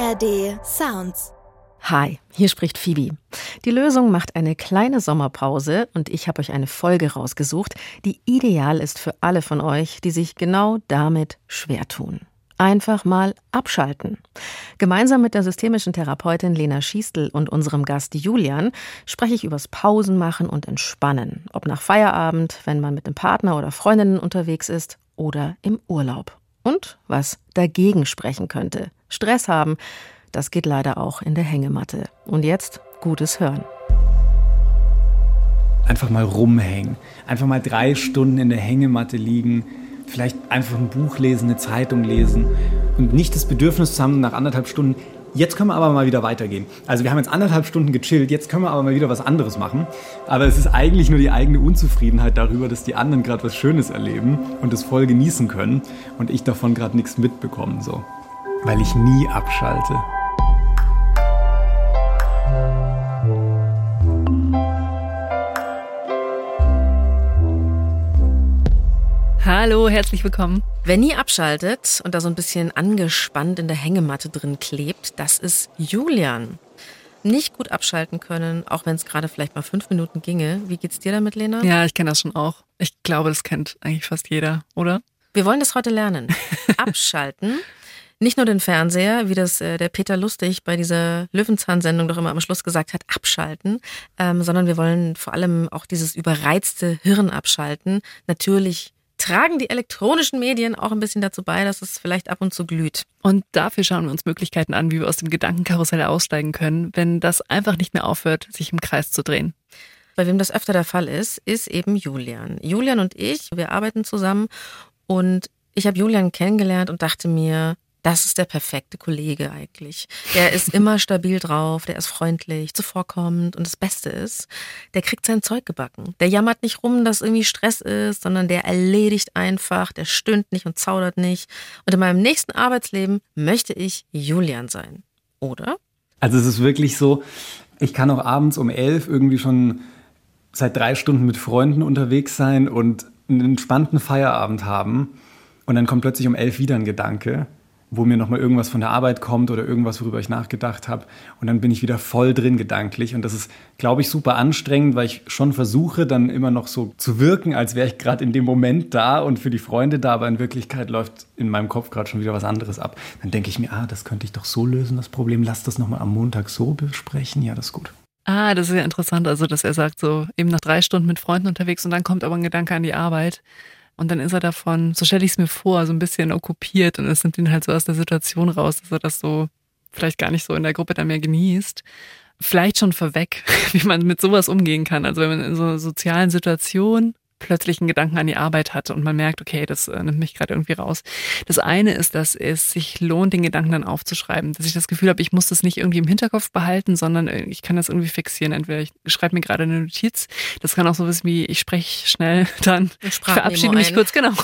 ARD Sounds. Hi, hier spricht Phoebe. Die Lösung macht eine kleine Sommerpause und ich habe euch eine Folge rausgesucht, die ideal ist für alle von euch, die sich genau damit schwer tun. Einfach mal abschalten. Gemeinsam mit der systemischen Therapeutin Lena Schiestl und unserem Gast Julian spreche ich übers Pausenmachen und Entspannen. Ob nach Feierabend, wenn man mit einem Partner oder Freundinnen unterwegs ist oder im Urlaub. Und was dagegen sprechen könnte. Stress haben, das geht leider auch in der Hängematte. Und jetzt gutes Hören. Einfach mal rumhängen. Einfach mal 3 Stunden in der Hängematte liegen. Vielleicht einfach ein Buch lesen, eine Zeitung lesen. Und nicht das Bedürfnis zu haben, nach 1,5 Stunden, jetzt können wir aber mal wieder weitergehen. Also wir haben jetzt 1,5 Stunden gechillt, jetzt können wir aber mal wieder was anderes machen. Aber es ist eigentlich nur die eigene Unzufriedenheit darüber, dass die anderen gerade was Schönes erleben und das voll genießen können und ich davon gerade nichts mitbekomme. So. Weil ich nie abschalte. Hallo, herzlich willkommen. Wer nie abschaltet und da so ein bisschen angespannt in der Hängematte drin klebt, das ist Julian. Nicht gut abschalten können, auch wenn es gerade vielleicht mal 5 Minuten ginge. Wie geht's dir damit, Lena? Ja, ich kenne das schon auch. Ich glaube, das kennt eigentlich fast jeder, oder? Wir wollen das heute lernen. Abschalten. Nicht nur den Fernseher, wie das der Peter Lustig bei dieser Löwenzahn-Sendung doch immer am Schluss gesagt hat, abschalten, sondern wir wollen vor allem auch dieses überreizte Hirn abschalten. Natürlich tragen die elektronischen Medien auch ein bisschen dazu bei, dass es vielleicht ab und zu glüht. Und dafür schauen wir uns Möglichkeiten an, wie wir aus dem Gedankenkarussell aussteigen können, wenn das einfach nicht mehr aufhört, sich im Kreis zu drehen. Bei wem das öfter der Fall ist eben Julian. Julian und ich, wir arbeiten zusammen und ich habe Julian kennengelernt und dachte mir, das ist der perfekte Kollege eigentlich. Der ist immer stabil drauf, der ist freundlich, zuvorkommend und das Beste ist, der kriegt sein Zeug gebacken. Der jammert nicht rum, dass irgendwie Stress ist, sondern der erledigt einfach, der stöhnt nicht und zaudert nicht. Und in meinem nächsten Arbeitsleben möchte ich Julian sein. Oder? Also es ist wirklich so, ich kann auch abends um 11 irgendwie schon seit 3 Stunden mit Freunden unterwegs sein und einen entspannten Feierabend haben. Und dann kommt plötzlich um 11 wieder ein Gedanke, wo mir nochmal irgendwas von der Arbeit kommt oder irgendwas, worüber ich nachgedacht habe. Und dann bin ich wieder voll drin gedanklich. Und das ist, glaube ich, super anstrengend, weil ich schon versuche, dann immer noch so zu wirken, als wäre ich gerade in dem Moment da und für die Freunde da. Aber in Wirklichkeit läuft in meinem Kopf gerade schon wieder was anderes ab. Dann denke ich mir, das könnte ich doch so lösen, das Problem. Lass das nochmal am Montag so besprechen. Ja, das ist gut. Das ist ja interessant. Also, dass er sagt, so eben nach 3 Stunden mit Freunden unterwegs und dann kommt aber ein Gedanke an die Arbeit. Und dann ist er davon, so stelle ich es mir vor, so ein bisschen okkupiert und es nimmt ihn halt so aus der Situation raus, dass er das so vielleicht gar nicht so in der Gruppe dann mehr genießt. Vielleicht schon vorweg, wie man mit sowas umgehen kann. Also wenn man in so einer sozialen Situation plötzlich einen Gedanken an die Arbeit hat und man merkt, okay, das nimmt mich gerade irgendwie raus. Das eine ist, dass es sich lohnt, den Gedanken dann aufzuschreiben. Dass ich das Gefühl habe, ich muss das nicht irgendwie im Hinterkopf behalten, sondern ich kann das irgendwie fixieren. Entweder ich schreibe mir gerade eine Notiz, das kann auch so was wie, ich spreche schnell, dann ich verabschiede mich kurz, genau.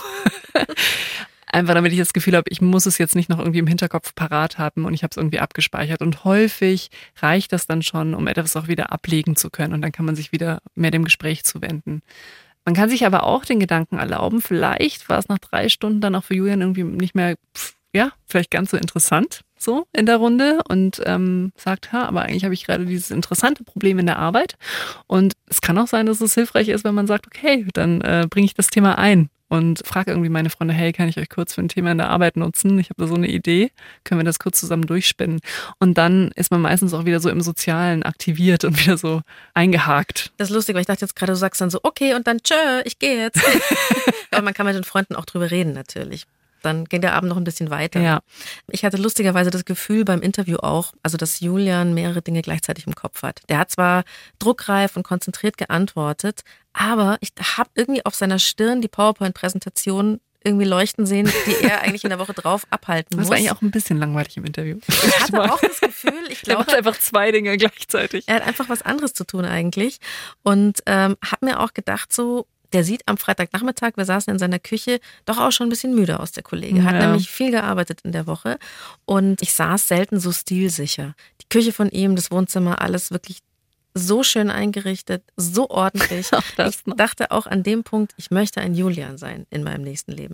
Einfach damit ich das Gefühl habe, ich muss es jetzt nicht noch irgendwie im Hinterkopf parat haben und ich habe es irgendwie abgespeichert. Und häufig reicht das dann schon, um etwas auch wieder ablegen zu können und dann kann man sich wieder mehr dem Gespräch zuwenden. Man kann sich aber auch den Gedanken erlauben, vielleicht war es nach 3 Stunden dann auch für Julian irgendwie nicht mehr, vielleicht ganz so interessant so in der Runde und sagt, aber eigentlich habe ich gerade dieses interessante Problem in der Arbeit und es kann auch sein, dass es hilfreich ist, wenn man sagt, okay, dann bringe ich das Thema ein und frage irgendwie meine Freunde, hey, kann ich euch kurz für ein Thema in der Arbeit nutzen? Ich habe da so eine Idee, können wir das kurz zusammen durchspinnen? Und dann ist man meistens auch wieder so im Sozialen aktiviert und wieder so eingehakt. Das ist lustig, weil ich dachte jetzt gerade, du sagst dann so, okay, und dann tschö, ich gehe jetzt. Aber man kann mit den Freunden auch drüber reden natürlich. Dann ging der Abend noch ein bisschen weiter. Ja. Ich hatte lustigerweise das Gefühl beim Interview auch, also dass Julian mehrere Dinge gleichzeitig im Kopf hat. Der hat zwar druckreif und konzentriert geantwortet, aber ich habe irgendwie auf seiner Stirn die PowerPoint-Präsentation irgendwie leuchten sehen, die er eigentlich in der Woche drauf abhalten muss. Das war eigentlich auch ein bisschen langweilig im Interview. Ich hatte auch das Gefühl, er macht einfach 2 Dinge gleichzeitig. Er hat einfach was anderes zu tun eigentlich und habe mir auch gedacht so, der sieht am Freitagnachmittag, wir saßen in seiner Küche, doch auch schon ein bisschen müde aus, der Kollege. Hat nämlich viel gearbeitet in der Woche und ich saß selten so stilsicher. Die Küche von ihm, das Wohnzimmer, alles wirklich so schön eingerichtet, so ordentlich. Ich dachte auch an dem Punkt, ich möchte ein Julian sein in meinem nächsten Leben.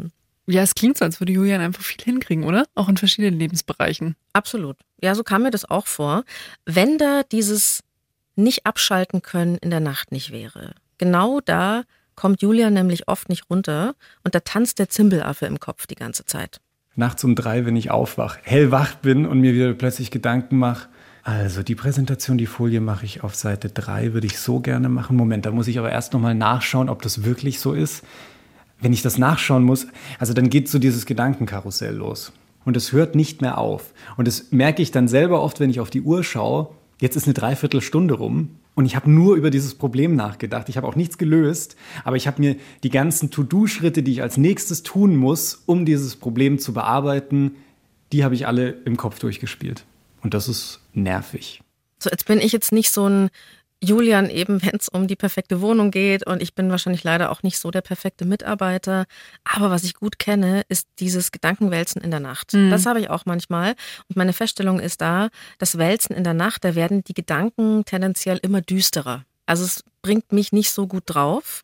Ja, es klingt so, als würde Julian einfach viel hinkriegen, oder? Auch in verschiedenen Lebensbereichen. Absolut. Ja, so kam mir das auch vor. Wenn da dieses nicht abschalten können in der Nacht nicht wäre. Genau da kommt Julian nämlich oft nicht runter und da tanzt der Zimbelaffe im Kopf die ganze Zeit. Nachts um 3, wenn ich aufwach, hellwach bin und mir wieder plötzlich Gedanken mache, also die Präsentation, die Folie mache ich auf Seite 3, würde ich so gerne machen. Moment, da muss ich aber erst nochmal nachschauen, ob das wirklich so ist. Wenn ich das nachschauen muss, also dann geht so dieses Gedankenkarussell los. Und es hört nicht mehr auf. Und das merke ich dann selber oft, wenn ich auf die Uhr schaue. Jetzt ist eine Dreiviertelstunde rum und ich habe nur über dieses Problem nachgedacht. Ich habe auch nichts gelöst, aber ich habe mir die ganzen To-Do-Schritte, die ich als nächstes tun muss, um dieses Problem zu bearbeiten, die habe ich alle im Kopf durchgespielt. Und das ist nervig. So, jetzt bin ich jetzt nicht so ein Julian eben, wenn es um die perfekte Wohnung geht und ich bin wahrscheinlich leider auch nicht so der perfekte Mitarbeiter. Aber was ich gut kenne, ist dieses Gedankenwälzen in der Nacht. Das habe ich auch manchmal. Und meine Feststellung ist da, das Wälzen in der Nacht, da werden die Gedanken tendenziell immer düsterer. Also es bringt mich nicht so gut drauf.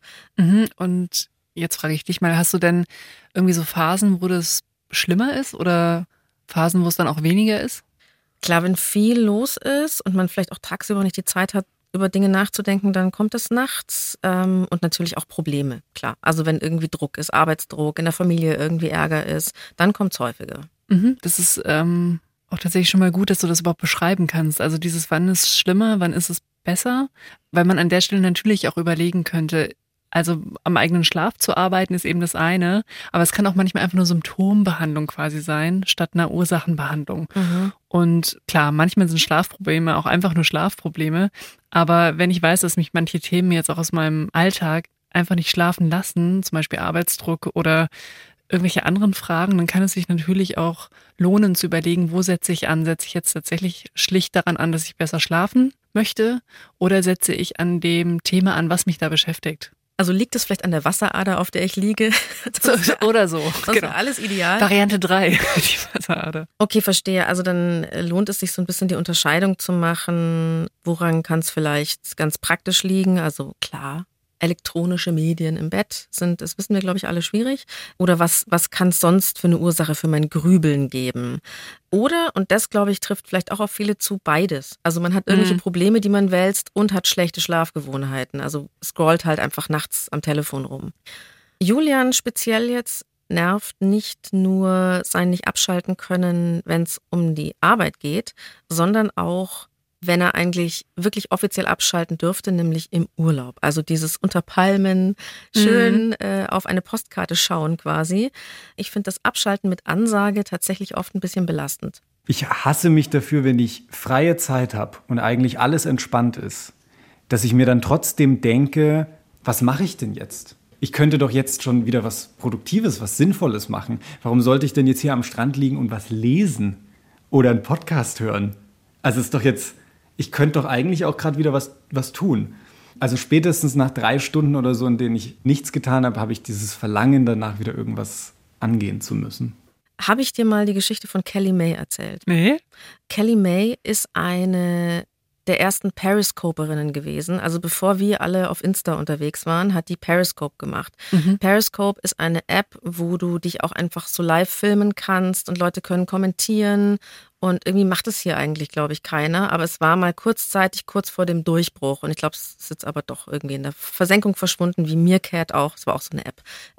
Und jetzt frage ich dich mal, hast du denn irgendwie so Phasen, wo das schlimmer ist oder Phasen, wo es dann auch weniger ist? Klar, wenn viel los ist und man vielleicht auch tagsüber nicht die Zeit hat, über Dinge nachzudenken, dann kommt es nachts und natürlich auch Probleme, klar. Also wenn irgendwie Druck ist, Arbeitsdruck, in der Familie irgendwie Ärger ist, dann kommt es häufiger. Das ist auch tatsächlich schon mal gut, dass du das überhaupt beschreiben kannst. Also dieses, wann ist es schlimmer, wann ist es besser? Weil man an der Stelle natürlich auch überlegen könnte, also am eigenen Schlaf zu arbeiten ist eben das eine, aber es kann auch manchmal einfach nur Symptombehandlung quasi sein, statt einer Ursachenbehandlung. Und klar, manchmal sind Schlafprobleme auch einfach nur Schlafprobleme, aber wenn ich weiß, dass mich manche Themen jetzt auch aus meinem Alltag einfach nicht schlafen lassen, zum Beispiel Arbeitsdruck oder irgendwelche anderen Fragen, dann kann es sich natürlich auch lohnen zu überlegen, wo setze ich an? Setze ich jetzt tatsächlich schlicht daran an, dass ich besser schlafen möchte oder setze ich an dem Thema an, was mich da beschäftigt? Also liegt es vielleicht an der Wasserader, auf der ich liege? Oder so. Das ist alles ideal. Variante 3, die Wasserader. Okay, verstehe. Also dann lohnt es sich so ein bisschen die Unterscheidung zu machen, woran kann es vielleicht ganz praktisch liegen. Also klar, elektronische Medien im Bett sind, das wissen wir, glaube ich, alle schwierig. Oder was kann es sonst für eine Ursache für mein Grübeln geben? Oder, und das, glaube ich, trifft vielleicht auch auf viele zu, beides. Also man hat irgendwelche Probleme, die man wälzt und hat schlechte Schlafgewohnheiten. Also scrollt halt einfach nachts am Telefon rum. Julian speziell jetzt nervt nicht nur sein nicht abschalten können, wenn es um die Arbeit geht, sondern auch wenn er eigentlich wirklich offiziell abschalten dürfte, nämlich im Urlaub. Also dieses unter Palmen, schön auf eine Postkarte schauen quasi. Ich finde das Abschalten mit Ansage tatsächlich oft ein bisschen belastend. Ich hasse mich dafür, wenn ich freie Zeit habe und eigentlich alles entspannt ist, dass ich mir dann trotzdem denke, was mache ich denn jetzt? Ich könnte doch jetzt schon wieder was Produktives, was Sinnvolles machen. Warum sollte ich denn jetzt hier am Strand liegen und was lesen oder einen Podcast hören? Also es ist doch jetzt... Ich könnte doch eigentlich auch gerade wieder was tun. Also spätestens nach 3 Stunden oder so, in denen ich nichts getan habe, habe ich dieses Verlangen danach wieder irgendwas angehen zu müssen. Habe ich dir mal die Geschichte von Kelly May erzählt? Nee. Kelly May ist eine der ersten Periscoperinnen gewesen. Also bevor wir alle auf Insta unterwegs waren, hat die Periscope gemacht. Periscope ist eine App, wo du dich auch einfach so live filmen kannst und Leute können kommentieren. Und irgendwie macht es hier eigentlich, glaube ich, keiner. Aber es war mal kurzzeitig, kurz vor dem Durchbruch. Und ich glaube, es ist jetzt aber doch irgendwie in der Versenkung verschwunden, wie Meerkat auch. Es war auch so eine App.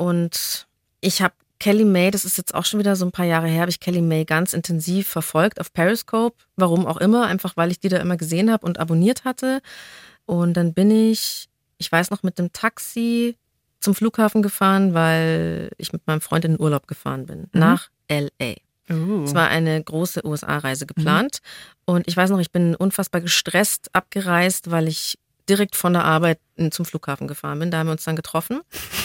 Und ich habe Kelly May, das ist jetzt auch schon wieder so ein paar Jahre her, habe ich Kelly May ganz intensiv verfolgt auf Periscope. Warum auch immer, einfach weil ich die da immer gesehen habe und abonniert hatte. Und dann bin ich weiß noch, mit dem Taxi zum Flughafen gefahren, weil ich mit meinem Freund in den Urlaub gefahren bin. Nach L.A. Es war eine große USA-Reise geplant. Und ich weiß noch, ich bin unfassbar gestresst abgereist, weil ich direkt von der Arbeit zum Flughafen gefahren bin. Da haben wir uns dann getroffen.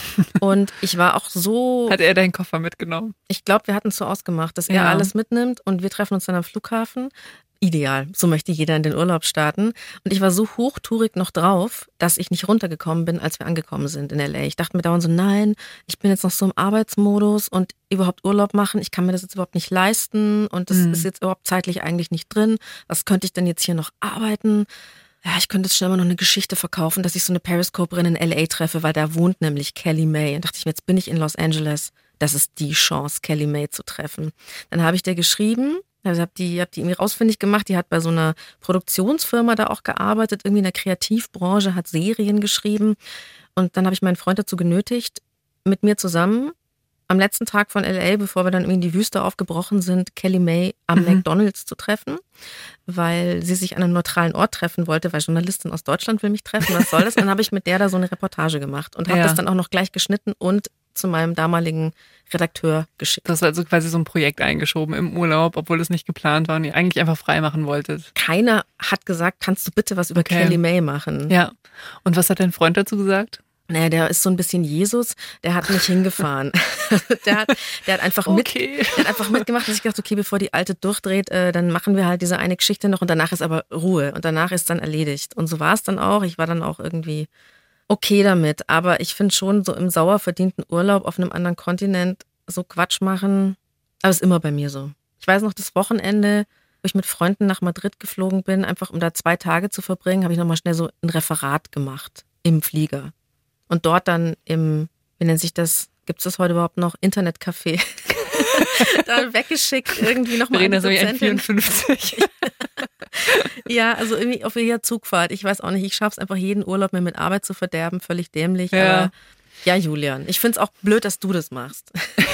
Und ich war auch so... Hat er deinen Koffer mitgenommen? Ich glaube, wir hatten es so ausgemacht, dass er alles mitnimmt und wir treffen uns dann am Flughafen. Ideal. So möchte jeder in den Urlaub starten. Und ich war so hochtourig noch drauf, dass ich nicht runtergekommen bin, als wir angekommen sind in L.A. Ich dachte mir dauernd so, nein, ich bin jetzt noch so im Arbeitsmodus und überhaupt Urlaub machen. Ich kann mir das jetzt überhaupt nicht leisten und das ist jetzt überhaupt zeitlich eigentlich nicht drin. Was könnte ich denn jetzt hier noch arbeiten? Ja, ich könnte jetzt schnell mal noch eine Geschichte verkaufen, dass ich so eine Periscoperin in L.A. treffe, weil da wohnt nämlich Kelly May. Und dachte ich mir, jetzt bin ich in Los Angeles. das ist die Chance, Kelly May zu treffen. Dann habe ich der geschrieben, also hab die irgendwie rausfindig gemacht, die hat bei so einer Produktionsfirma da auch gearbeitet, irgendwie in der Kreativbranche, hat Serien geschrieben. Und dann habe ich meinen Freund dazu genötigt, mit mir zusammen am letzten Tag von L.A., bevor wir dann irgendwie in die Wüste aufgebrochen sind, Kelly May am McDonald's zu treffen, weil sie sich an einem neutralen Ort treffen wollte, weil Journalistin aus Deutschland will mich treffen, was soll das? Und dann habe ich mit der da so eine Reportage gemacht und habe das dann auch noch gleich geschnitten und zu meinem damaligen Redakteur geschickt. Das war also quasi so ein Projekt eingeschoben im Urlaub, obwohl es nicht geplant war und ihr eigentlich einfach frei machen wolltet. Keiner hat gesagt, kannst du bitte was über Kelly May machen? Ja. Und was hat dein Freund dazu gesagt? Naja, der ist so ein bisschen Jesus, der hat mich hingefahren. der hat einfach mitgemacht und ich dachte, okay, bevor die Alte durchdreht, dann machen wir halt diese eine Geschichte noch und danach ist aber Ruhe und danach ist dann erledigt. Und so war es dann auch. Ich war dann auch irgendwie okay damit. Aber ich finde schon, so im sauer verdienten Urlaub auf einem anderen Kontinent so Quatsch machen, aber ist immer bei mir so. Ich weiß noch, das Wochenende, wo ich mit Freunden nach Madrid geflogen bin, einfach um da 2 Tage zu verbringen, habe ich nochmal schnell so ein Referat gemacht im Flieger. Und dort dann wie nennt sich das, gibt es das heute überhaupt noch, Internetcafé, da weggeschickt, irgendwie nochmal eine Dozentin. 54. Ja, also irgendwie auf jeder Zugfahrt, ich weiß auch nicht, ich schaffe es einfach jeden Urlaub mir mit Arbeit zu verderben, völlig dämlich, aber ja, Julian, ich finde es auch blöd, dass du das machst.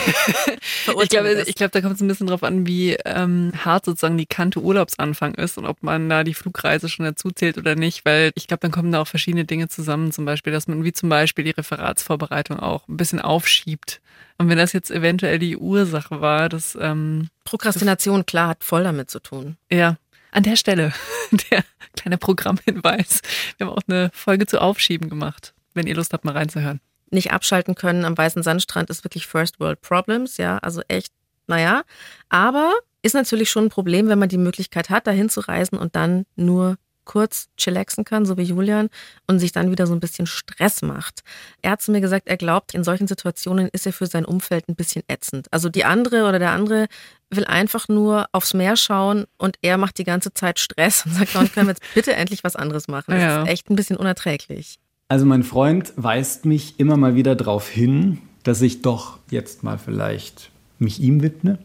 Ich glaube, da kommt es ein bisschen drauf an, wie hart sozusagen die Kante Urlaubsanfang ist und ob man da die Flugreise schon dazu zählt oder nicht, weil ich glaube, dann kommen da auch verschiedene Dinge zusammen, zum Beispiel, dass man wie zum Beispiel die Referatsvorbereitung auch ein bisschen aufschiebt. Und wenn das jetzt eventuell die Ursache war, dass Prokrastination, klar, hat voll damit zu tun. Ja. An der Stelle, der kleine Programmhinweis. Wir haben auch eine Folge zu Aufschieben gemacht, wenn ihr Lust habt, mal reinzuhören. Nicht abschalten können am weißen Sandstrand ist wirklich First World Problems, ja, also echt, naja. Aber ist natürlich schon ein Problem, wenn man die Möglichkeit hat, dahin zu reisen und dann nur kurz chillaxen kann, so wie Julian, und sich dann wieder so ein bisschen Stress macht. Er hat zu mir gesagt, er glaubt, in solchen Situationen ist er für sein Umfeld ein bisschen ätzend. Also die andere oder der andere will einfach nur aufs Meer schauen und er macht die ganze Zeit Stress und sagt, dann können wir jetzt bitte endlich was anderes machen. Das ist echt ein bisschen unerträglich. Also mein Freund weist mich immer mal wieder darauf hin, dass ich doch jetzt mal vielleicht mich ihm widme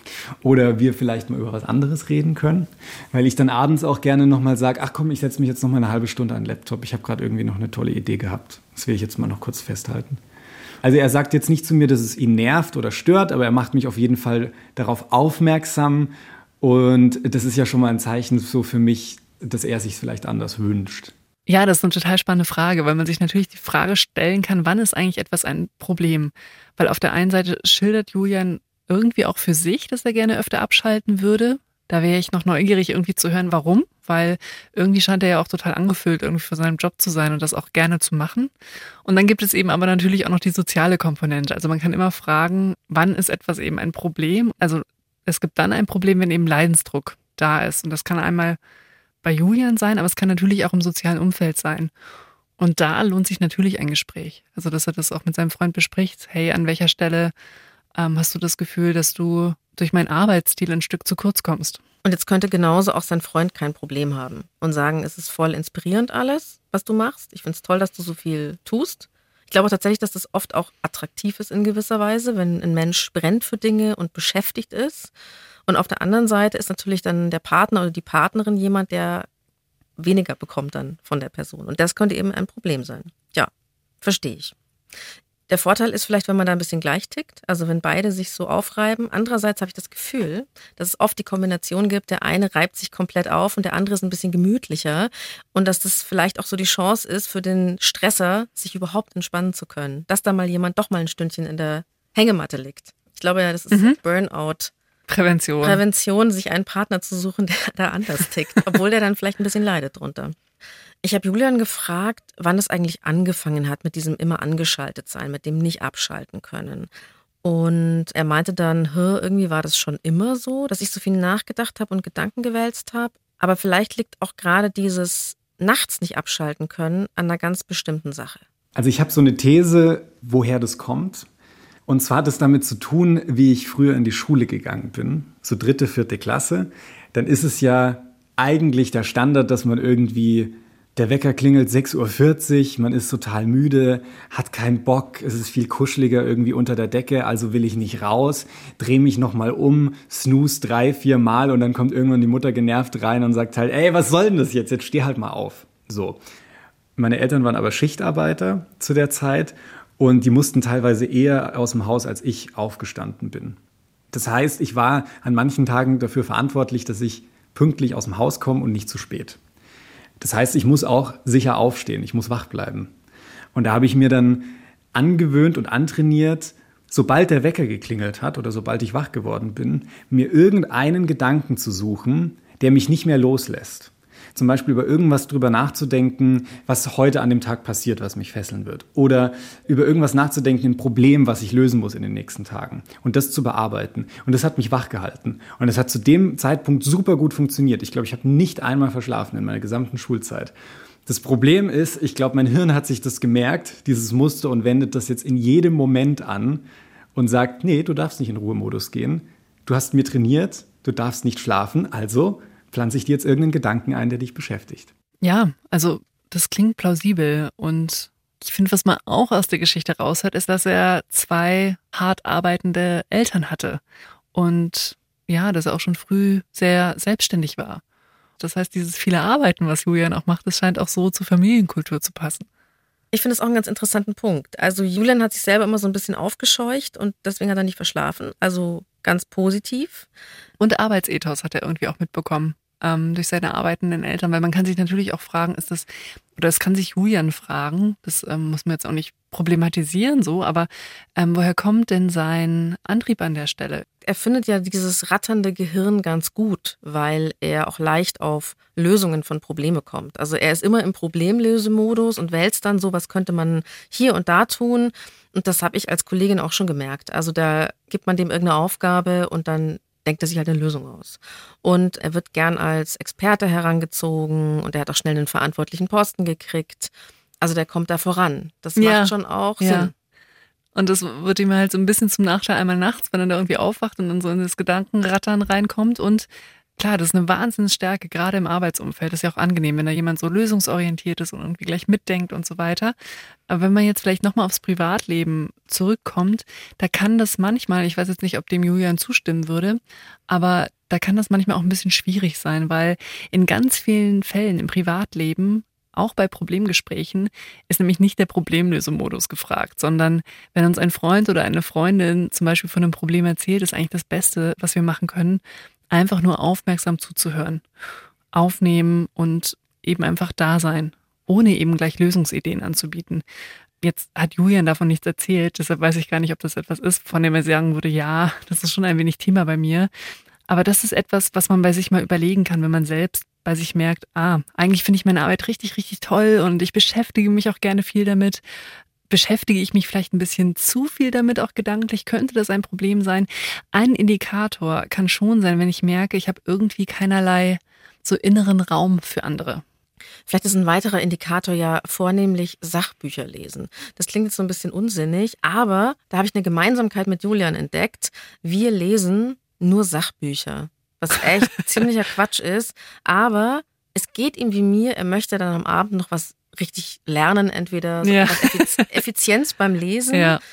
oder wir vielleicht mal über was anderes reden können, weil ich dann abends auch gerne nochmal sage, ach komm, ich setze mich jetzt noch mal eine halbe Stunde an den Laptop, ich habe gerade irgendwie noch eine tolle Idee gehabt. Das will ich jetzt mal noch kurz festhalten. Also er sagt jetzt nicht zu mir, dass es ihn nervt oder stört, aber er macht mich auf jeden Fall darauf aufmerksam und das ist ja schon mal ein Zeichen so für mich, dass er sich vielleicht anders wünscht. Ja, das ist eine total spannende Frage, weil man sich natürlich die Frage stellen kann, wann ist eigentlich etwas ein Problem? Weil auf der einen Seite schildert Julian irgendwie auch für sich, dass er gerne öfter abschalten würde. Da wäre ich noch neugierig, irgendwie zu hören, warum. Weil irgendwie scheint er ja auch total angefüllt, irgendwie für seinen Job zu sein und das auch gerne zu machen. Und dann gibt es eben aber natürlich auch noch die soziale Komponente. Also man kann immer fragen, wann ist etwas eben ein Problem? Also es gibt dann ein Problem, wenn eben Leidensdruck da ist. Und das kann einmal bei Julian sein, aber es kann natürlich auch im sozialen Umfeld sein. Und da lohnt sich natürlich ein Gespräch. Also, dass er das auch mit seinem Freund bespricht. Hey, an welcher Stelle hast du das Gefühl, dass du durch meinen Arbeitsstil ein Stück zu kurz kommst? Und jetzt könnte genauso auch sein Freund kein Problem haben und sagen, es ist voll inspirierend alles, was du machst. Ich finde es toll, dass du so viel tust. Ich glaube tatsächlich, dass das oft auch attraktiv ist in gewisser Weise, wenn ein Mensch brennt für Dinge und beschäftigt ist. Und auf der anderen Seite ist natürlich dann der Partner oder die Partnerin jemand, der weniger bekommt dann von der Person. Und das könnte eben ein Problem sein. Ja, verstehe ich. Der Vorteil ist vielleicht, wenn man da ein bisschen gleich tickt, also wenn beide sich so aufreiben. Andererseits habe ich das Gefühl, dass es oft die Kombination gibt, der eine reibt sich komplett auf und der andere ist ein bisschen gemütlicher und dass das vielleicht auch so die Chance ist für den Stresser, sich überhaupt entspannen zu können. Dass da mal jemand doch mal ein Stündchen in der Hängematte liegt. Ich glaube ja, das ist Burnout. Prävention, sich einen Partner zu suchen, der da anders tickt, obwohl der dann vielleicht ein bisschen leidet drunter. Ich habe Julian gefragt, wann es eigentlich angefangen hat mit diesem immer angeschaltet sein, mit dem nicht abschalten können. Und er meinte dann, irgendwie war das schon immer so, dass ich so viel nachgedacht habe und Gedanken gewälzt habe. Aber vielleicht liegt auch gerade dieses nachts nicht abschalten können an einer ganz bestimmten Sache. Also ich habe so eine These, woher das kommt. Und zwar hat es damit zu tun, wie ich früher in die Schule gegangen bin, so 3., 4. Klasse. Dann ist es ja eigentlich der Standard, dass man irgendwie Der Wecker klingelt 6:40 Uhr, man ist total müde, hat keinen Bock, es ist viel kuscheliger irgendwie unter der Decke, also will ich nicht raus, drehe mich nochmal um, snooze 3-4 Mal und dann kommt irgendwann die Mutter genervt rein und sagt halt, ey, was soll denn das jetzt steh halt mal auf. So. Meine Eltern waren aber Schichtarbeiter zu der Zeit und die mussten teilweise eher aus dem Haus, als ich aufgestanden bin. Das heißt, ich war an manchen Tagen dafür verantwortlich, dass ich pünktlich aus dem Haus komme und nicht zu spät. Das heißt, ich muss auch sicher aufstehen, ich muss wach bleiben. Und da habe ich mir dann angewöhnt und antrainiert, sobald der Wecker geklingelt hat oder sobald ich wach geworden bin, mir irgendeinen Gedanken zu suchen, der mich nicht mehr loslässt. Zum Beispiel über irgendwas drüber nachzudenken, was heute an dem Tag passiert, was mich fesseln wird. Oder über irgendwas nachzudenken, ein Problem, was ich lösen muss in den nächsten Tagen. Und das zu bearbeiten. Und das hat mich wach gehalten. Und das hat zu dem Zeitpunkt super gut funktioniert. Ich glaube, ich habe nicht einmal verschlafen in meiner gesamten Schulzeit. Das Problem ist, ich glaube, mein Hirn hat sich das gemerkt, dieses Muster, und wendet das jetzt in jedem Moment an und sagt, nee, du darfst nicht in Ruhemodus gehen. Du hast mir trainiert, du darfst nicht schlafen, also pflanze ich dir jetzt irgendeinen Gedanken ein, der dich beschäftigt. Ja, also das klingt plausibel und ich finde, was man auch aus der Geschichte raushört, ist, dass er 2 hart arbeitende Eltern hatte und ja, dass er auch schon früh sehr selbstständig war. Das heißt, dieses viele Arbeiten, was Julian auch macht, das scheint auch so zur Familienkultur zu passen. Ich finde es auch einen ganz interessanten Punkt. Also Julian hat sich selber immer so ein bisschen aufgescheucht und deswegen hat er nicht verschlafen. Also ganz positiv. Und Arbeitsethos hat er irgendwie auch mitbekommen durch seine arbeitenden Eltern, weil man kann sich natürlich auch fragen, ist das, oder es kann sich Julian fragen, das muss man jetzt auch nicht problematisieren so, aber woher kommt denn sein Antrieb an der Stelle? Er findet ja dieses ratternde Gehirn ganz gut, weil er auch leicht auf Lösungen von Problemen kommt. Also er ist immer im Problemlösemodus und wälzt dann so, was könnte man hier und da tun. Und das habe ich als Kollegin auch schon gemerkt. Also da gibt man dem irgendeine Aufgabe und dann denkt er sich halt eine Lösung aus. Und er wird gern als Experte herangezogen und er hat auch schnell einen verantwortlichen Posten gekriegt. Also der kommt da voran. Das macht schon auch Sinn. Und das wird ihm halt so ein bisschen zum Nachteil einmal nachts, wenn er da irgendwie aufwacht und dann so in das Gedankenrattern reinkommt. Und klar, das ist eine Wahnsinnsstärke, gerade im Arbeitsumfeld. Das ist ja auch angenehm, wenn da jemand so lösungsorientiert ist und irgendwie gleich mitdenkt und so weiter. Aber wenn man jetzt vielleicht nochmal aufs Privatleben zurückkommt, da kann das manchmal, ich weiß jetzt nicht, ob dem Julian zustimmen würde, aber da kann das manchmal auch ein bisschen schwierig sein, weil in ganz vielen Fällen im Privatleben, auch bei Problemgesprächen, ist nämlich nicht der Problemlösemodus gefragt, sondern wenn uns ein Freund oder eine Freundin zum Beispiel von einem Problem erzählt, ist eigentlich das Beste, was wir machen können, einfach nur aufmerksam zuzuhören, aufnehmen und eben einfach da sein, ohne eben gleich Lösungsideen anzubieten. Jetzt hat Julian davon nichts erzählt, deshalb weiß ich gar nicht, ob das etwas ist, von dem er sagen würde, ja, das ist schon ein wenig Thema bei mir. Aber das ist etwas, was man bei sich mal überlegen kann, wenn man selbst bei sich merkt, eigentlich finde ich meine Arbeit richtig, richtig toll und ich beschäftige mich auch gerne viel damit. Beschäftige ich mich vielleicht ein bisschen zu viel damit, auch gedanklich, könnte das ein Problem sein. Ein Indikator kann schon sein, wenn ich merke, ich habe irgendwie keinerlei so inneren Raum für andere. Vielleicht ist ein weiterer Indikator ja vornehmlich Sachbücher lesen. Das klingt jetzt so ein bisschen unsinnig, aber da habe ich eine Gemeinsamkeit mit Julian entdeckt. Wir lesen nur Sachbücher, was echt ziemlicher Quatsch ist. Aber es geht ihm wie mir, er möchte dann am Abend noch was richtig lernen, entweder so Effizienz beim Lesen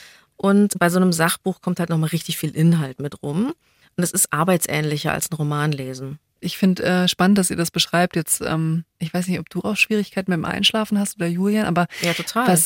und bei so einem Sachbuch kommt halt nochmal richtig viel Inhalt mit rum. Und es ist arbeitsähnlicher als ein Roman lesen. Ich finde spannend, dass ihr das beschreibt. Jetzt, ich weiß nicht, ob du auch Schwierigkeiten beim Einschlafen hast oder Julian, aber ja, total.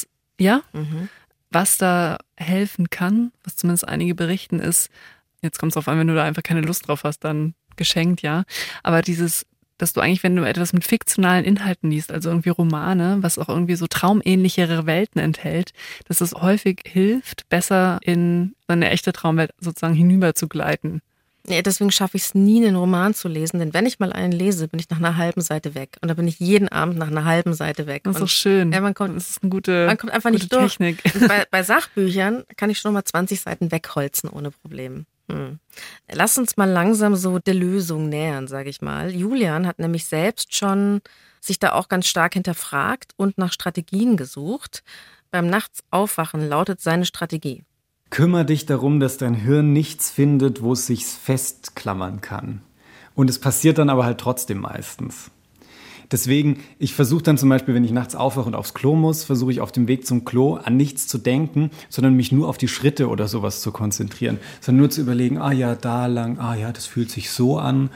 Was da helfen kann, was zumindest einige berichten, ist, jetzt kommt es drauf an, wenn du da einfach keine Lust drauf hast, dann geschenkt, ja. Aber dass du eigentlich, wenn du etwas mit fiktionalen Inhalten liest, also irgendwie Romane, was auch irgendwie so traumähnlichere Welten enthält, dass es häufig hilft, besser in eine echte Traumwelt sozusagen hinüber zu gleiten. Ja, deswegen schaffe ich es nie, einen Roman zu lesen, denn wenn ich mal einen lese, bin ich nach einer halben Seite weg. Und da bin ich jeden Abend nach einer halben Seite weg. Das ist doch schön. Ja, das ist eine gute man kommt einfach nicht durch. Technik. Bei Sachbüchern kann ich schon mal 20 Seiten wegholzen ohne Problem. Lass uns mal langsam so der Lösung nähern, sage ich mal. Julian hat nämlich selbst schon sich da auch ganz stark hinterfragt und nach Strategien gesucht. Beim Nachtsaufwachen lautet seine Strategie: Kümmer dich darum, dass dein Hirn nichts findet, wo es sich festklammern kann. Und es passiert dann aber halt trotzdem meistens. Deswegen, ich versuche dann zum Beispiel, wenn ich nachts aufwache und aufs Klo muss, versuche ich auf dem Weg zum Klo an nichts zu denken, sondern mich nur auf die Schritte oder sowas zu konzentrieren. Sondern nur zu überlegen, da lang, das fühlt sich so an,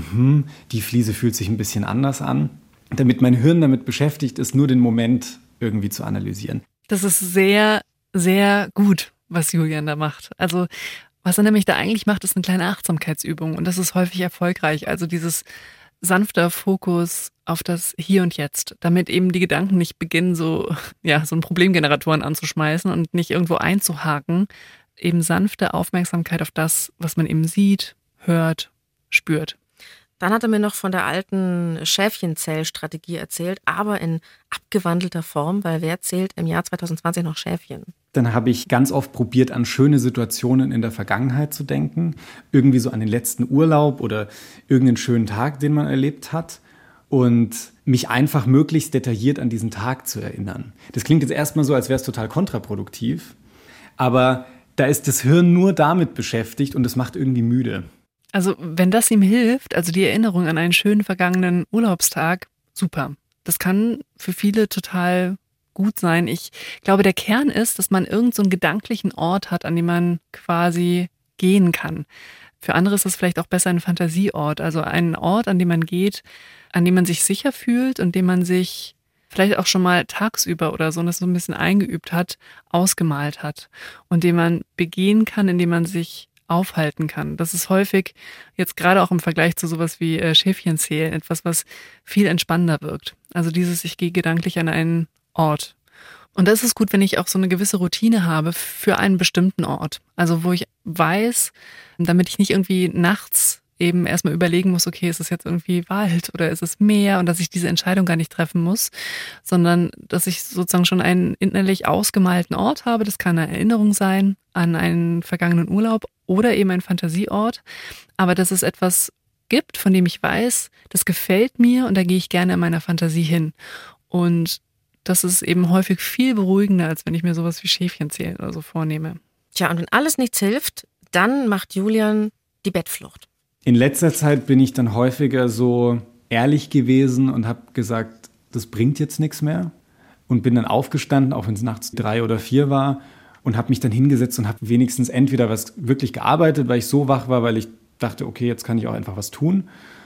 die Fliese fühlt sich ein bisschen anders an. Damit mein Hirn damit beschäftigt ist, nur den Moment irgendwie zu analysieren. Das ist sehr, sehr gut, was Julian da macht. Also was er nämlich da eigentlich macht, ist eine kleine Achtsamkeitsübung und das ist häufig erfolgreich. Also dieses sanfter Fokus auf das Hier und Jetzt, damit eben die Gedanken nicht beginnen, so ein Problemgeneratoren anzuschmeißen und nicht irgendwo einzuhaken. Eben sanfte Aufmerksamkeit auf das, was man eben sieht, hört, spürt. Dann hat er mir noch von der alten Schäfchenzählstrategie erzählt, aber in abgewandelter Form, weil wer zählt im Jahr 2020 noch Schäfchen? Dann habe ich ganz oft probiert, an schöne Situationen in der Vergangenheit zu denken. Irgendwie so an den letzten Urlaub oder irgendeinen schönen Tag, den man erlebt hat. Und mich einfach möglichst detailliert an diesen Tag zu erinnern. Das klingt jetzt erstmal so, als wäre es total kontraproduktiv. Aber da ist das Hirn nur damit beschäftigt und es macht irgendwie müde. Also wenn das ihm hilft, also die Erinnerung an einen schönen vergangenen Urlaubstag, super. Das kann für viele total gut sein. Ich glaube, der Kern ist, dass man irgend so einen gedanklichen Ort hat, an dem man quasi gehen kann. Für andere ist das vielleicht auch besser ein Fantasieort, also einen Ort, an dem man geht, an dem man sich sicher fühlt und dem man sich vielleicht auch schon mal tagsüber oder so, und das so ein bisschen eingeübt hat, ausgemalt hat und den man begehen kann, indem man sich aufhalten kann. Das ist häufig, jetzt gerade auch im Vergleich zu sowas wie Schäfchenzählen, etwas, was viel entspannender wirkt. Also dieses, ich gehe gedanklich an einen Ort. Und das ist gut, wenn ich auch so eine gewisse Routine habe für einen bestimmten Ort. Also wo ich weiß, damit ich nicht irgendwie nachts eben erstmal überlegen muss, okay, ist es jetzt irgendwie Wald oder ist es Meer, und dass ich diese Entscheidung gar nicht treffen muss, sondern dass ich sozusagen schon einen innerlich ausgemalten Ort habe. Das kann eine Erinnerung sein an einen vergangenen Urlaub oder eben ein Fantasieort. Aber dass es etwas gibt, von dem ich weiß, das gefällt mir und da gehe ich gerne in meiner Fantasie hin. Und das ist eben häufig viel beruhigender, als wenn ich mir sowas wie Schäfchenzählen oder so vornehme. Tja, und wenn alles nichts hilft, dann macht Julian die Bettflucht. In letzter Zeit bin ich dann häufiger so ehrlich gewesen und habe gesagt, das bringt jetzt nichts mehr. Und bin dann aufgestanden, auch wenn es nachts 3 oder 4 war, und habe mich dann hingesetzt und habe wenigstens entweder was wirklich gearbeitet, weil ich so wach war, weil ich dachte, okay, jetzt kann ich auch einfach was tun.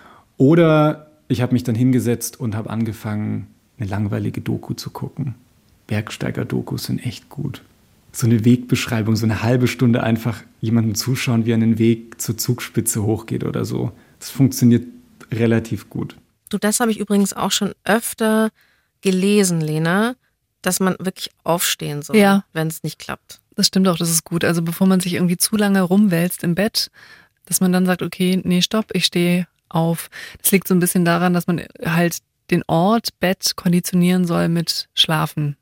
Oder ich habe mich dann hingesetzt und habe angefangen, eine langweilige Doku zu gucken. Bergsteiger-Dokus sind echt gut. So eine Wegbeschreibung, so eine halbe Stunde einfach jemandem zuschauen, wie er einen Weg zur Zugspitze hochgeht oder so. Das funktioniert relativ gut. Du, das habe ich übrigens auch schon öfter gelesen, Lena, dass man wirklich aufstehen soll, wenn es nicht klappt. Das stimmt auch, das ist gut. Also bevor man sich irgendwie zu lange rumwälzt im Bett, dass man dann sagt, okay, nee, stopp, ich stehe auf. Das liegt so ein bisschen daran, dass man halt den Ort Bett konditionieren soll mit Schlafen.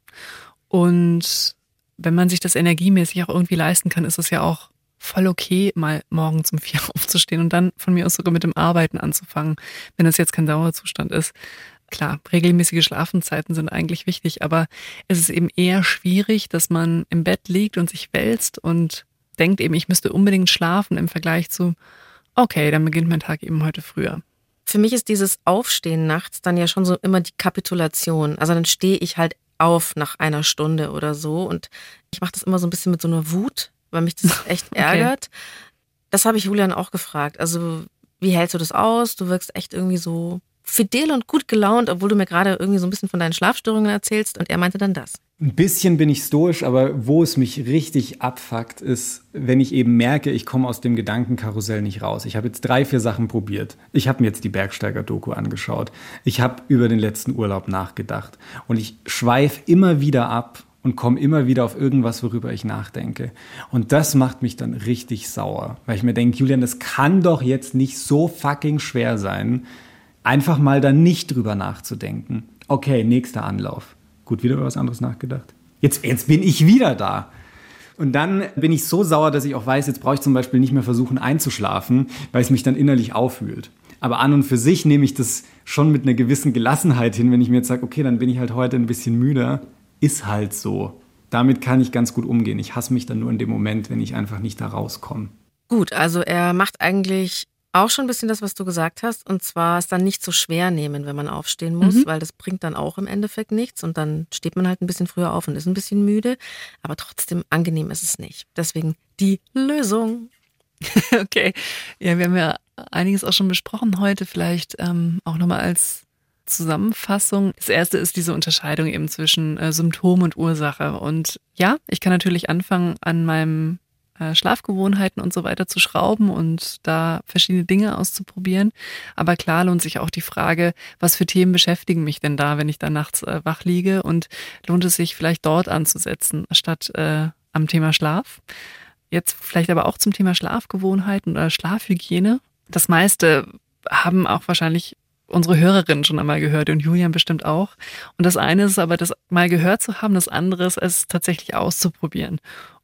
Und wenn man sich das energiemäßig auch irgendwie leisten kann, ist es ja auch voll okay, mal morgens um 4 aufzustehen und dann von mir aus sogar mit dem Arbeiten anzufangen, wenn das jetzt kein Dauerzustand ist. Klar, regelmäßige Schlafenszeiten sind eigentlich wichtig, aber es ist eben eher schwierig, dass man im Bett liegt und sich wälzt und denkt eben, ich müsste unbedingt schlafen im Vergleich zu, okay, dann beginnt mein Tag eben heute früher. Für mich ist dieses Aufstehen nachts dann ja schon so immer die Kapitulation. Also dann stehe ich halt auf nach einer Stunde oder so und ich mache das immer so ein bisschen mit so einer Wut, weil mich das echt ärgert. Das habe ich Julian auch gefragt. Also wie hältst du das aus? Du wirkst echt irgendwie so fidel und gut gelaunt, obwohl du mir gerade irgendwie so ein bisschen von deinen Schlafstörungen erzählst, und er meinte dann das. Ein bisschen bin ich stoisch, aber wo es mich richtig abfuckt, ist, wenn ich eben merke, ich komme aus dem Gedankenkarussell nicht raus. Ich habe jetzt 3, 4 Sachen probiert. Ich habe mir jetzt die Bergsteiger-Doku angeschaut. Ich habe über den letzten Urlaub nachgedacht. Und ich schweife immer wieder ab und komme immer wieder auf irgendwas, worüber ich nachdenke. Und das macht mich dann richtig sauer. Weil ich mir denke, Julian, das kann doch jetzt nicht so fucking schwer sein, einfach mal da nicht drüber nachzudenken. Okay, nächster Anlauf. Gut, wieder über was anderes nachgedacht. Jetzt bin ich wieder da. Und dann bin ich so sauer, dass ich auch weiß, jetzt brauche ich zum Beispiel nicht mehr versuchen einzuschlafen, weil es mich dann innerlich aufwühlt. Aber an und für sich nehme ich das schon mit einer gewissen Gelassenheit hin, wenn ich mir jetzt sage, okay, dann bin ich halt heute ein bisschen müder. Ist halt so. Damit kann ich ganz gut umgehen. Ich hasse mich dann nur in dem Moment, wenn ich einfach nicht da rauskomme. Gut, also er macht eigentlich Auch schon ein bisschen das, was du gesagt hast. Und zwar es dann nicht so schwer nehmen, wenn man aufstehen muss, weil das bringt dann auch im Endeffekt nichts. Und dann steht man halt ein bisschen früher auf und ist ein bisschen müde. Aber trotzdem angenehm ist es nicht. Deswegen die Lösung. Okay. Ja, wir haben ja einiges auch schon besprochen heute. Vielleicht auch nochmal als Zusammenfassung. Das erste ist diese Unterscheidung eben zwischen Symptom und Ursache. Und ja, ich kann natürlich anfangen, an meinem Schlafgewohnheiten und so weiter zu schrauben und da verschiedene Dinge auszuprobieren. Aber klar lohnt sich auch die Frage, was für Themen beschäftigen mich denn da, wenn ich da nachts wach liege, und lohnt es sich vielleicht dort anzusetzen, statt am Thema Schlaf. Jetzt vielleicht aber auch zum Thema Schlafgewohnheiten oder Schlafhygiene. Das meiste haben auch wahrscheinlich unsere Hörerinnen schon einmal gehört und Julian bestimmt auch. Und das eine ist aber, das mal gehört zu haben, das andere ist, es tatsächlich auszuprobieren.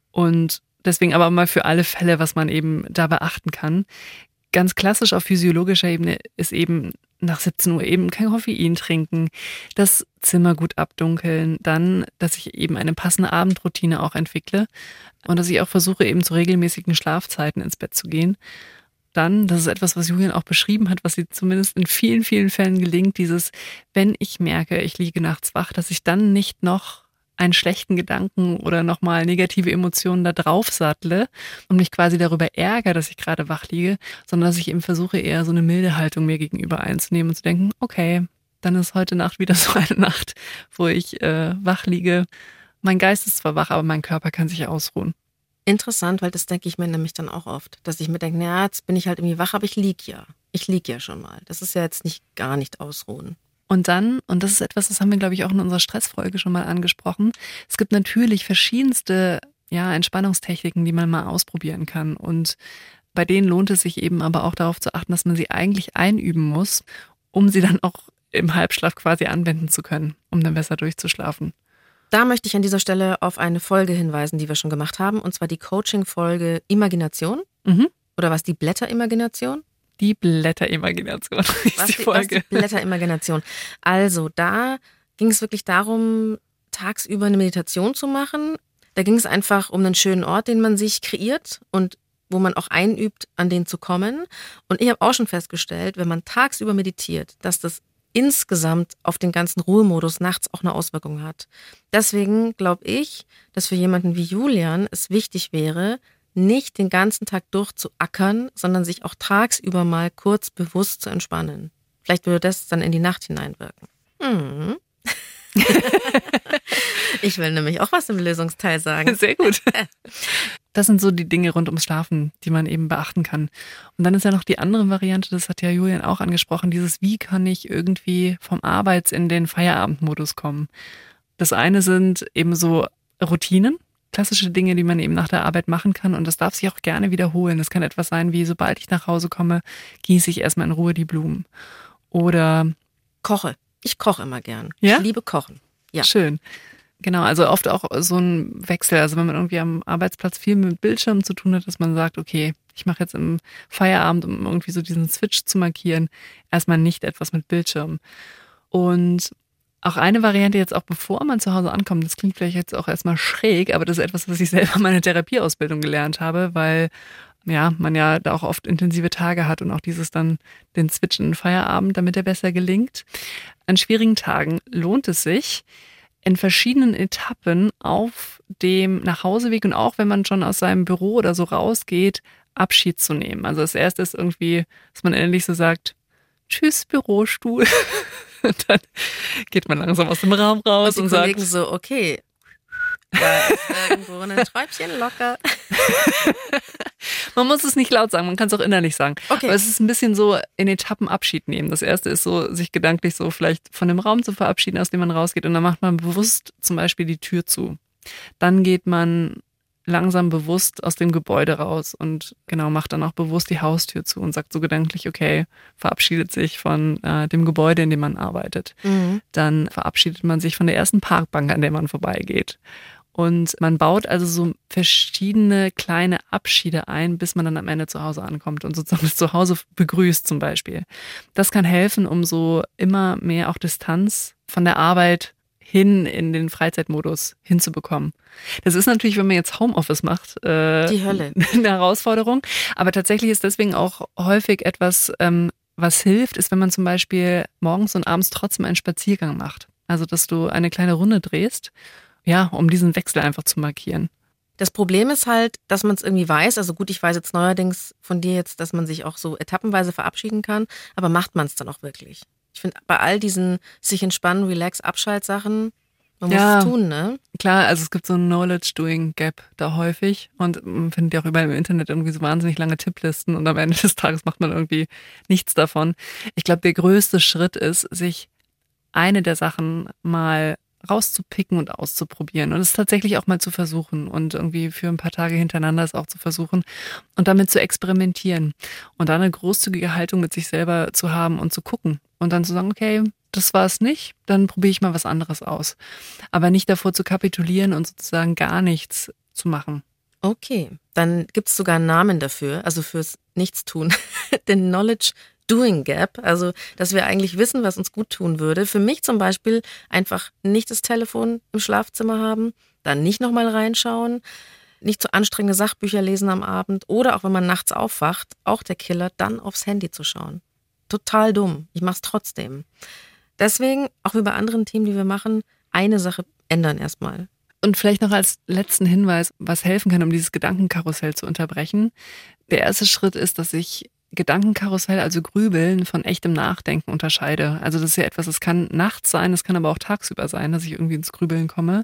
Und deswegen aber mal für alle Fälle, was man eben da beachten kann. Ganz klassisch auf physiologischer Ebene ist eben nach 17 Uhr eben kein Koffein trinken, das Zimmer gut abdunkeln, dann, dass ich eben eine passende Abendroutine auch entwickle und dass ich auch versuche, eben zu regelmäßigen Schlafzeiten ins Bett zu gehen. Dann, das ist etwas, was Julian auch beschrieben hat, was sie zumindest in vielen, vielen Fällen gelingt, dieses, wenn ich merke, ich liege nachts wach, dass ich dann nicht noch einen schlechten Gedanken oder nochmal negative Emotionen da drauf sattle und mich quasi darüber ärgere, dass ich gerade wach liege, sondern dass ich eben versuche, eher so eine milde Haltung mir gegenüber einzunehmen und zu denken, okay, dann ist heute Nacht wieder so eine Nacht, wo ich wach liege. Mein Geist ist zwar wach, aber mein Körper kann sich ausruhen. Interessant, weil das denke ich mir nämlich dann auch oft, dass ich mir denke, naja, jetzt bin ich halt irgendwie wach, aber ich lieg ja. Ich lieg ja schon mal. Das ist ja jetzt nicht gar nicht ausruhen. Und dann, und das ist etwas, das haben wir, glaube ich, auch in unserer Stressfolge schon mal angesprochen, es gibt natürlich verschiedenste Entspannungstechniken, die man mal ausprobieren kann. Und bei denen lohnt es sich eben aber auch darauf zu achten, dass man sie eigentlich einüben muss, um sie dann auch im Halbschlaf quasi anwenden zu können, um dann besser durchzuschlafen. Da möchte ich an dieser Stelle auf eine Folge hinweisen, die wir schon gemacht haben, und zwar die Coaching-Folge Imagination. Oder was, die Blätterimagination? Die Blätterimagination ist die Folge. Was die Blätterimagination. Also da ging es wirklich darum, tagsüber eine Meditation zu machen. Da ging es einfach um einen schönen Ort, den man sich kreiert und wo man auch einübt, an den zu kommen. Und ich habe auch schon festgestellt, wenn man tagsüber meditiert, dass das insgesamt auf den ganzen Ruhemodus nachts auch eine Auswirkung hat. Deswegen glaube ich, dass für jemanden wie Julian es wichtig wäre, nicht den ganzen Tag durch zu ackern, sondern sich auch tagsüber mal kurz bewusst zu entspannen. Vielleicht würde das dann in die Nacht hineinwirken. Ich will nämlich auch was im Lösungsteil sagen. Sehr gut. Das sind so die Dinge rund ums Schlafen, die man eben beachten kann. Und dann ist ja noch die andere Variante, das hat ja Julian auch angesprochen, dieses, wie kann ich irgendwie vom Arbeits- in den Feierabendmodus kommen. Das eine sind eben so Routinen, klassische Dinge, die man eben nach der Arbeit machen kann, und das darf sich auch gerne wiederholen. Das kann etwas sein wie, sobald ich nach Hause komme, gieße ich erstmal in Ruhe die Blumen. Oder koche. Ich koche immer gern. Ja? Ich liebe Kochen. Ja. Schön. Genau, also oft auch so ein Wechsel, also wenn man irgendwie am Arbeitsplatz viel mit Bildschirmen zu tun hat, dass man sagt, okay, ich mache jetzt im Feierabend, um irgendwie so diesen Switch zu markieren, erstmal nicht etwas mit Bildschirm. Und auch eine Variante jetzt auch, bevor man zu Hause ankommt, das klingt vielleicht jetzt auch erstmal schräg, aber das ist etwas, was ich selber in meiner Therapieausbildung gelernt habe, weil man ja da auch oft intensive Tage hat und auch dieses dann den Switch in den Feierabend, damit er besser gelingt. An schwierigen Tagen lohnt es sich, in verschiedenen Etappen auf dem Nachhauseweg und auch wenn man schon aus seinem Büro oder so rausgeht, Abschied zu nehmen. Also das erste ist irgendwie, dass man endlich so sagt, tschüss Bürostuhl. Und dann geht man langsam aus dem Raum raus und sagt, Kollegen so, okay, da ist irgendwo ein Träubchen locker. Man muss es nicht laut sagen, man kann es auch innerlich sagen. Okay. Aber es ist ein bisschen so in Etappen Abschied nehmen. Das erste ist so, sich gedanklich so vielleicht von dem Raum zu verabschieden, aus dem man rausgeht, und dann macht man bewusst zum Beispiel die Tür zu. Dann geht man langsam bewusst aus dem Gebäude raus und macht dann auch bewusst die Haustür zu und sagt so gedanklich, okay, verabschiedet sich von dem Gebäude, in dem man arbeitet. Dann verabschiedet man sich von der ersten Parkbank, an der man vorbeigeht. Und man baut also so verschiedene kleine Abschiede ein, bis man dann am Ende zu Hause ankommt und sozusagen das Zuhause begrüßt zum Beispiel. Das kann helfen, um so immer mehr auch Distanz von der Arbeit hin in den Freizeitmodus hinzubekommen. Das ist natürlich, wenn man jetzt Homeoffice macht, die Hölle. Eine Herausforderung. Aber tatsächlich ist deswegen auch häufig etwas, was hilft, ist, wenn man zum Beispiel morgens und abends trotzdem einen Spaziergang macht. Also, dass du eine kleine Runde drehst, ja, um diesen Wechsel einfach zu markieren. Das Problem ist halt, dass man es irgendwie weiß. Also gut, ich weiß jetzt neuerdings von dir jetzt, dass man sich auch so etappenweise verabschieden kann. Aber macht man es dann auch wirklich? Ich finde, bei all diesen sich entspannen, relax, Abschaltsachen, man muss es tun, ne? Klar, also es gibt so ein Knowledge-Doing-Gap da häufig. Und man findet ja auch überall im Internet irgendwie so wahnsinnig lange Tipplisten. Und am Ende des Tages macht man irgendwie nichts davon. Ich glaube, der größte Schritt ist, sich eine der Sachen mal rauszupicken und auszuprobieren und es tatsächlich auch mal zu versuchen und irgendwie für ein paar Tage hintereinander es auch zu versuchen und damit zu experimentieren und dann eine großzügige Haltung mit sich selber zu haben und zu gucken und dann zu sagen, okay, das war es nicht, dann probiere ich mal was anderes aus. Aber nicht davor zu kapitulieren und sozusagen gar nichts zu machen. Okay, dann gibt es sogar einen Namen dafür, also fürs Nichtstun, den Knowledge-Doing Gap, also dass wir eigentlich wissen, was uns gut tun würde. Für mich zum Beispiel einfach nicht das Telefon im Schlafzimmer haben, dann nicht nochmal reinschauen, nicht so anstrengende Sachbücher lesen am Abend oder auch wenn man nachts aufwacht, auch der Killer, dann aufs Handy zu schauen. Total dumm, ich mach's trotzdem. Deswegen, auch wie bei anderen Themen, die wir machen, eine Sache ändern erstmal. Und vielleicht noch als letzten Hinweis, was helfen kann, um dieses Gedankenkarussell zu unterbrechen. Der erste Schritt ist, dass ich Gedankenkarussell, also Grübeln, von echtem Nachdenken unterscheide. Also das ist ja etwas, das kann nachts sein, das kann aber auch tagsüber sein, dass ich irgendwie ins Grübeln komme.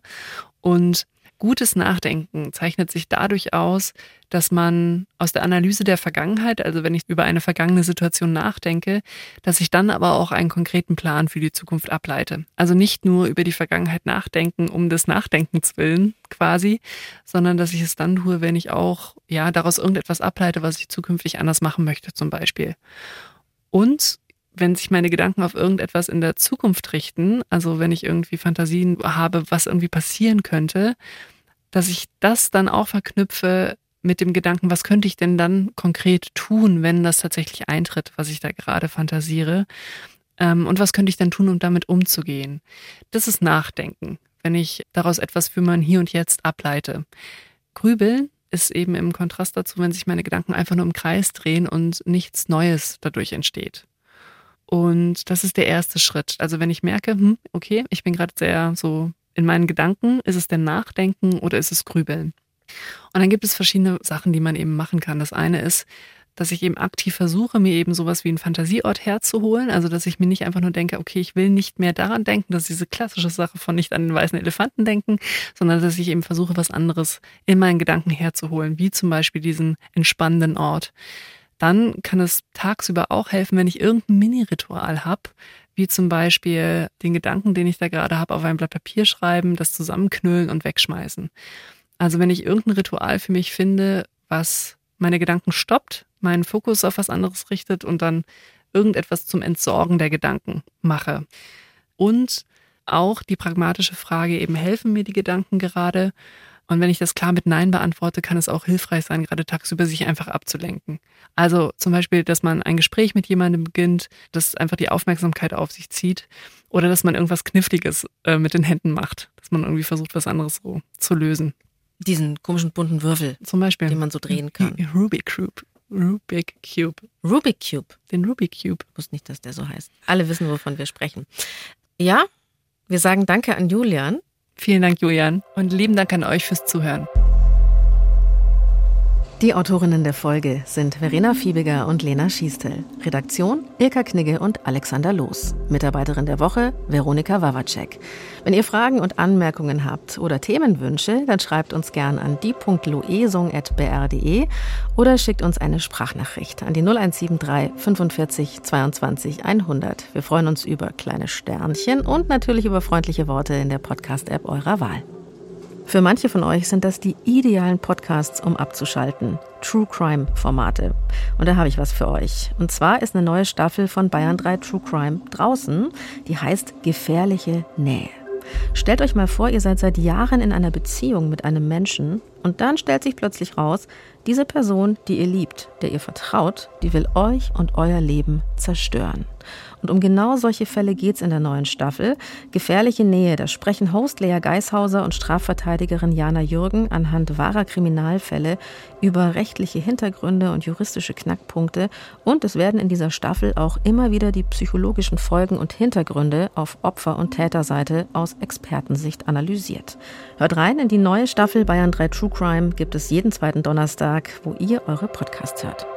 Und gutes Nachdenken zeichnet sich dadurch aus, dass man aus der Analyse der Vergangenheit, also wenn ich über eine vergangene Situation nachdenke, dass ich dann aber auch einen konkreten Plan für die Zukunft ableite. Also nicht nur über die Vergangenheit nachdenken, um des Nachdenkens willen quasi, sondern dass ich es dann tue, wenn ich auch daraus irgendetwas ableite, was ich zukünftig anders machen möchte zum Beispiel. Und wenn sich meine Gedanken auf irgendetwas in der Zukunft richten, also wenn ich irgendwie Fantasien habe, was irgendwie passieren könnte, dass ich das dann auch verknüpfe mit dem Gedanken, was könnte ich denn dann konkret tun, wenn das tatsächlich eintritt, was ich da gerade fantasiere, und was könnte ich dann tun, um damit umzugehen. Das ist Nachdenken, wenn ich daraus etwas für mein Hier und Jetzt ableite. Grübeln ist eben im Kontrast dazu, wenn sich meine Gedanken einfach nur im Kreis drehen und nichts Neues dadurch entsteht. Und das ist der erste Schritt. Also wenn ich merke, okay, ich bin gerade sehr so in meinen Gedanken, ist es denn Nachdenken oder ist es Grübeln? Und dann gibt es verschiedene Sachen, die man eben machen kann. Das eine ist, dass ich eben aktiv versuche, mir eben sowas wie einen Fantasieort herzuholen. Also dass ich mir nicht einfach nur denke, okay, ich will nicht mehr daran denken, das ist diese klassische Sache von nicht an den weißen Elefanten denken, sondern dass ich eben versuche, was anderes in meinen Gedanken herzuholen, wie zum Beispiel diesen entspannenden Ort. Dann kann es tagsüber auch helfen, wenn ich irgendein Mini-Ritual habe, wie zum Beispiel den Gedanken, den ich da gerade habe, auf ein Blatt Papier schreiben, das zusammenknüllen und wegschmeißen. Also wenn ich irgendein Ritual für mich finde, was meine Gedanken stoppt, meinen Fokus auf was anderes richtet und dann irgendetwas zum Entsorgen der Gedanken mache. Und auch die pragmatische Frage eben, helfen mir die Gedanken gerade? Und wenn ich das klar mit Nein beantworte, kann es auch hilfreich sein, gerade tagsüber sich einfach abzulenken. Also zum Beispiel, dass man ein Gespräch mit jemandem beginnt, das einfach die Aufmerksamkeit auf sich zieht oder dass man irgendwas Kniffliges mit den Händen macht, dass man irgendwie versucht, was anderes so zu lösen. Diesen komischen bunten Würfel, zum Beispiel, den man so drehen kann. Rubik Cube. Rubik Cube. Den Rubik Cube. Ich wusste nicht, dass der so heißt. Alle wissen, wovon wir sprechen. Ja, wir sagen Danke an Julian. Vielen Dank, Julian, und lieben Dank an euch fürs Zuhören. Die Autorinnen der Folge sind Verena Fiebiger und Lena Schiestel. Redaktion Ilka Knigge und Alexander Loos. Mitarbeiterin der Woche Veronika Wawacek. Wenn ihr Fragen und Anmerkungen habt oder Themenwünsche, dann schreibt uns gern an die.loesung@br.de oder schickt uns eine Sprachnachricht an die 0173 45 22 100. Wir freuen uns über kleine Sternchen und natürlich über freundliche Worte in der Podcast-App eurer Wahl. Für manche von euch sind das die idealen Podcasts, um abzuschalten. True Crime Formate. Und da habe ich was für euch. Und zwar ist eine neue Staffel von Bayern 3 True Crime draußen. Die heißt Gefährliche Nähe. Stellt euch mal vor, ihr seid seit Jahren in einer Beziehung mit einem Menschen und dann stellt sich plötzlich raus, Diese Person, die ihr liebt, der ihr vertraut, die will euch und euer Leben zerstören. Und um genau solche Fälle geht's in der neuen Staffel. Gefährliche Nähe, da sprechen Host Lea Geishauser und Strafverteidigerin Jana Jürgen anhand wahrer Kriminalfälle über rechtliche Hintergründe und juristische Knackpunkte. Und es werden in dieser Staffel auch immer wieder die psychologischen Folgen und Hintergründe auf Opfer- und Täterseite aus Expertensicht analysiert. Hört rein in die neue Staffel Bayern 3 True Crime, gibt es jeden zweiten Donnerstag, wo ihr eure Podcasts hört.